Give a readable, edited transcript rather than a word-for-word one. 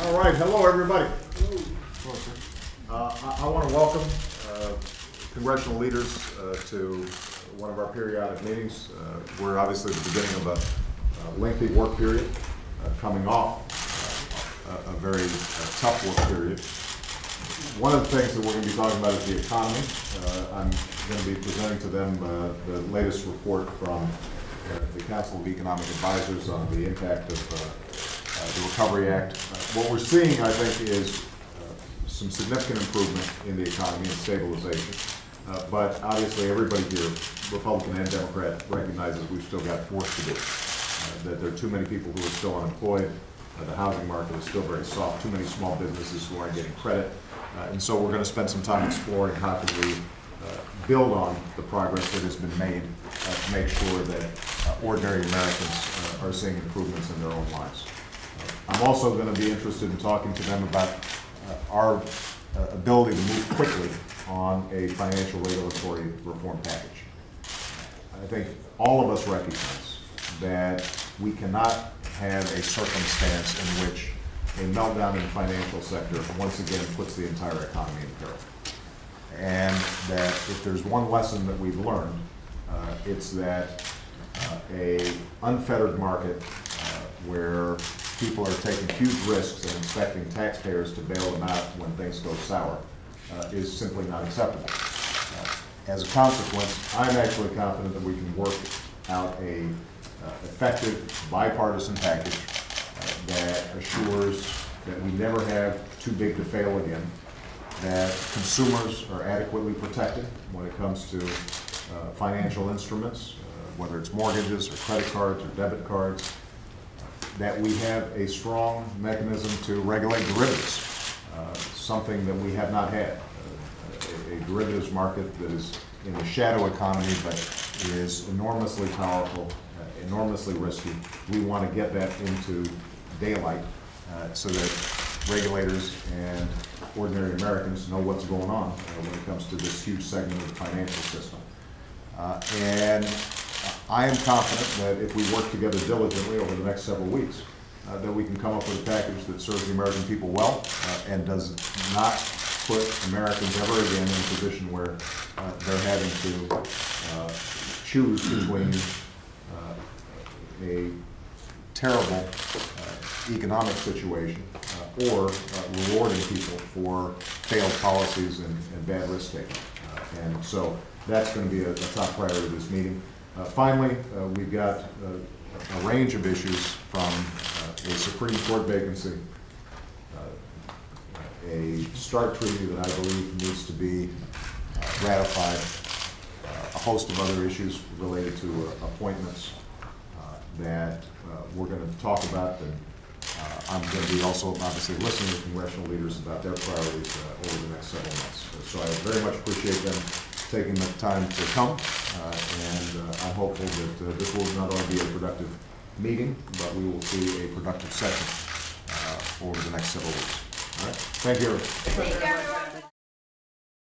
All right, hello everybody. I want to welcome congressional leaders to one of our periodic meetings. We're obviously at the beginning of a lengthy work period, coming off a very tough work period. One of the things that we're going to be talking about is the economy. I'm going to be presenting to them the latest report from the Council of Economic Advisors on the impact of the Recovery Act. What we're seeing, I think, is some significant improvement in the economy and stabilization. But obviously everybody here, Republican and Democrat, recognizes we've still got work to do. That there are too many people who are still unemployed. The housing market is still very soft. Too many small businesses who aren't getting credit. And so we're going to spend some time exploring how can we build on the progress that has been made to make sure that ordinary Americans are seeing improvements in their own lives. I'm also going to be interested in talking to them about our ability to move quickly on a financial regulatory reform package. I think all of us recognize that we cannot have a circumstance in which a meltdown in the financial sector once again puts the entire economy in peril. And that if there's one lesson that we've learned, it's that a unfettered market where people are taking huge risks and expecting taxpayers to bail them out when things go sour is simply not acceptable. As a consequence, I'm actually confident that we can work out a effective bipartisan package that assures that we never have too big to fail again, that consumers are adequately protected when it comes to financial instruments, whether it's mortgages or credit cards or debit cards, that we have a strong mechanism to regulate derivatives, something that we have not had. A derivatives market that is in the shadow economy but is enormously powerful, enormously risky. We want to get that into daylight so that regulators and ordinary Americans know what's going on when it comes to this huge segment of the financial system. And I am confident that if we work together diligently over the next several weeks, that we can come up with a package that serves the American people well and does not put Americans ever again in a position where they're having to choose between a terrible economic situation or rewarding people for failed policies and bad risk taking. And so that's going to be a top priority of this meeting. Finally, we've got a range of issues from a Supreme Court vacancy, a START treaty that I believe needs to be ratified, a host of other issues related to appointments that we're going to talk about. And I'm going to be also obviously listening to congressional leaders about their priorities over the next several months. So I very much appreciate them taking the time to come, and I'm hopeful that this will not only be a productive meeting, but we will see a productive session over the next several weeks. All right. Thank you. Thank you, everyone.